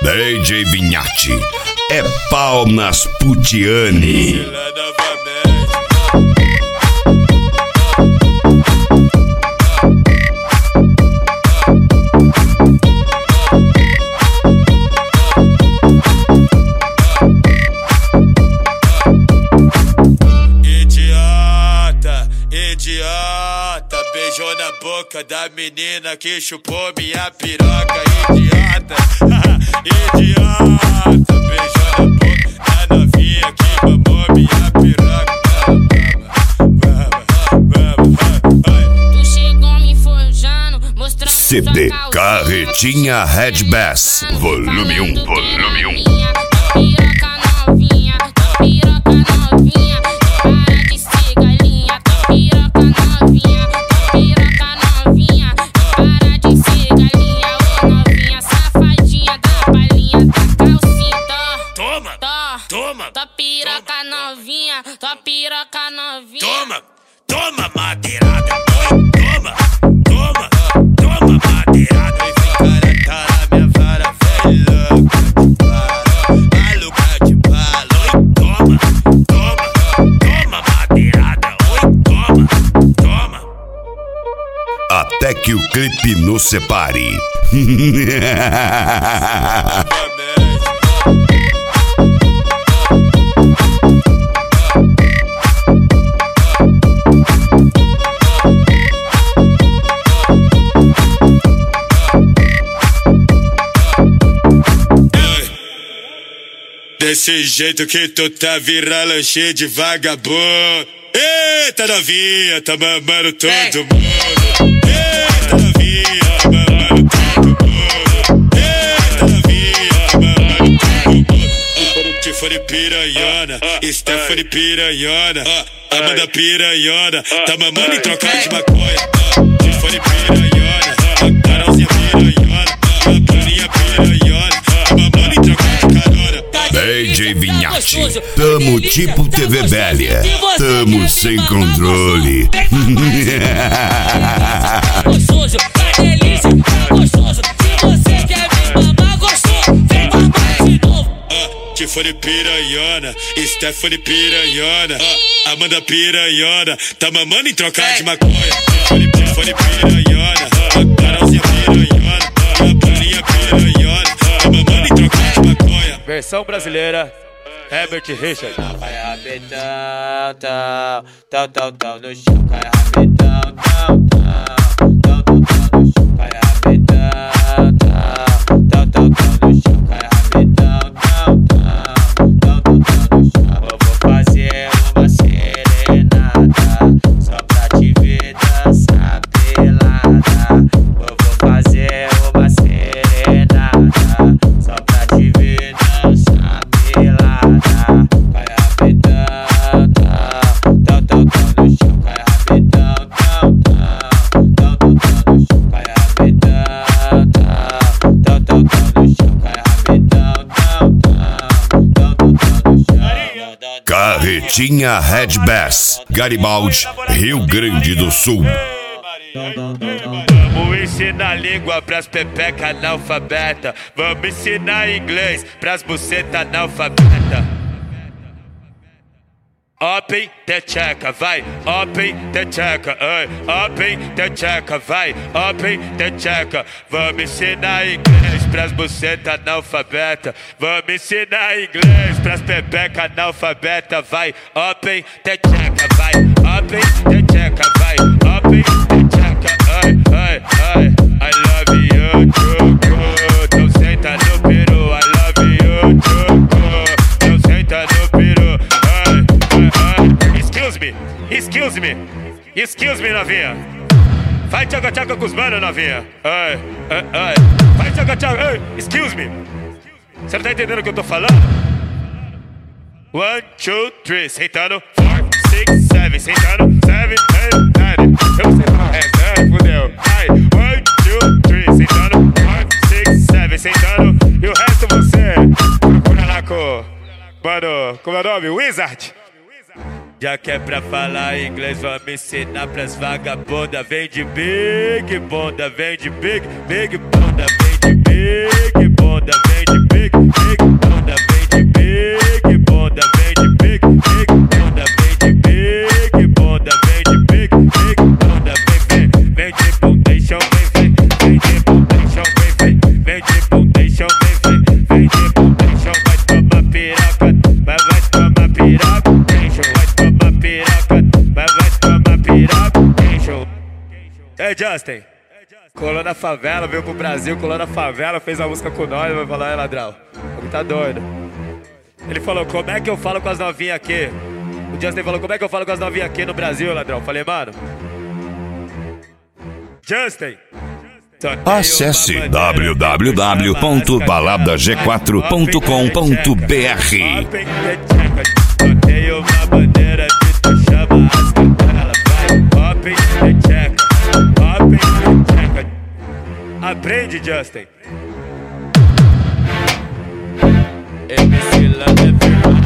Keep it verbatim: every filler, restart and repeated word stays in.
D J Vinhati é pau nas Putiane. Idiota, idiota, beijou na boca da menina que chupou minha piroca. Idiota, idiota, beijou na boca da novinha que mamou minha piroca. Tu chegou me forjando, mostrando C D Carretinha Red Bass, volume um, volume um. Piroca novinha, tua piroca novinha, para de ser galinha. Tua piroca novinha, tua piroca novinha, para de ser galinha. Ô novinha safadinha da palhinha da calcinha. Toma, Tó, toma, tua piroca novinha, tua piroca novinha. toma, toma madeirada. Toma, toma, toma madeirada. Esse cara tá na minha vara, velho. Maluca de bala, oi, toma, toma, toma madeirada. Oi, toma, toma. Até que o clipe nos separe. Desse jeito que tu tá vira lanche de vagabundo. Eita novinha, tá mamando todo mundo. Eita novinha, mamando todo mundo. Eita novinha, mamando todo mundo. Se for piranhona, Stephanie piranhona, Amanda piranhona, tá mamando em troca de maconha. Se for piranhona, Carolzinha piranhona, a Bruninha piranhona, tá mamando em troca de carona. D J Vinhati, tamo tipo T V velha, tamo sem controle. Gostoso, tá delícia, tá gostoso. Se você quer me mamar, gostou, vem mamar de novo. Se for piranhona, Stephanie piranhona, Amanda piranhona, tá mamando em troca de maconha. Se for piranhona, Carolzinha piranhona, a Bruninha piranhona, tá mamando em troca de maconha. Versão brasileira, Herbert Richard. Cai rapidão, tão, tão, tão, tão no chão. Cai rapidão, tão, tão, tão, tão, tão no chão. Cai rapidão, tão, tão, tão, tão no chão. Cai rapidão, tão, tão, tão, tão, tão no chão. Eu vou fazer uma serenata só pra te ver dançar pelada. Eu vou fazer uma serenata só pra te ver dançar pelada. Cai rapidão, tão, tão, tão, tão no chão. Cai rapidão, tão, tão, tão, tão, tão no chão. Cai rapidão, tão, tão, tão, tão no chão. Cai rapidão, tão, tão, tão, tão, tão no chão. Carretinha Red Bass, Garibaldi, Rio Grande do Sul. Vamos ensinar língua pras pepeca analfabeta. Vamos ensinar inglês pras buceta analfabeta. Open the checa, vai, open the checa, ai, open the checa, vai, open the checa. Vamos ensinar inglês pras buceta analfabeta. Vamos ensinar inglês pras pepeca analfabeta, vai, open the checa, vai, open the checa, vai, open the checa, ai, ai, ai. I love you, Choco, então senta no peru. I love you, Choco, então senta no peru. Excuse me, excuse me, excuse me, novinha. Vai tchaca tchaca com os manos, novinha. Ai, ai, ai. Vai tchaca tchaca, ai, excuse me. Você não tá entendendo o que eu tô falando? One, two, three, sentando. Four, six, seven, sentando. Seven, eight, nine. Eu sei falar essa, fudeu. Ai, one, two, three, sentando. Four, six, seven, sentando. E o resto você procura lá com... Mano, como é o nome? Wizard. Já que é pra falar inglês, vamos ensinar pras vagabundas. Vem de big bunda, vem de big, big bunda. Vem de big bunda, vem de big. Justin, colou na favela, veio pro Brasil, colou na favela, fez uma música com nós, vai falar, é ladrão, tá doido. Ele falou, como é que eu falo com as novinhas aqui? O Justin falou, como é que eu falo com as novinhas aqui no Brasil, ladrão? Eu falei, mano, Justin, acesse w w w ponto balada g quatro ponto com ponto b r. Tenho uma bandeira que tu chama as ela vai up e checa, up e checa. Aprende, Justin. M C Landa